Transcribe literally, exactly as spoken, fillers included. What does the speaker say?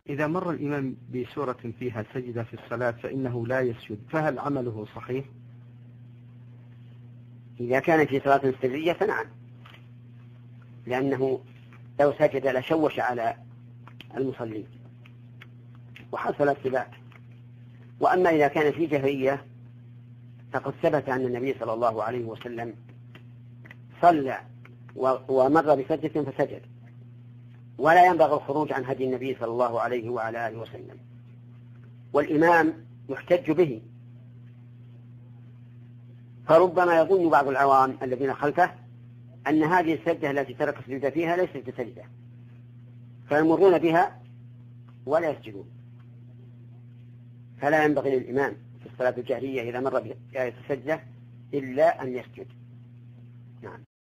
إذا مر الإمام بسورة فيها سجدة في الصلاة فإنه لا يسجد، فهل عمله صحيح؟ إذا كان في صلاة سرية فنعم، لأنه لو سجد لشوش على المصلين وحصل اتباع. وأما إذا كان في جهرية فقد ثبت أن النبي صلى الله عليه وسلم صلى ومر بسجدة فسجد، ولا ينبغي الخروج عن هدي النبي صلى الله عليه وعلى آله وسلم. والإمام يحتج به، فربما يظن بعض العوام الذين خلفه أن هذه السجدة التي ترك السجود فيها ليست بسجدة، فيمرون بها ولا يسجدون. فلا ينبغي للإمام في الصلاة الجهرية إذا مر بآية السجدة إلا أن يسجد. نعم.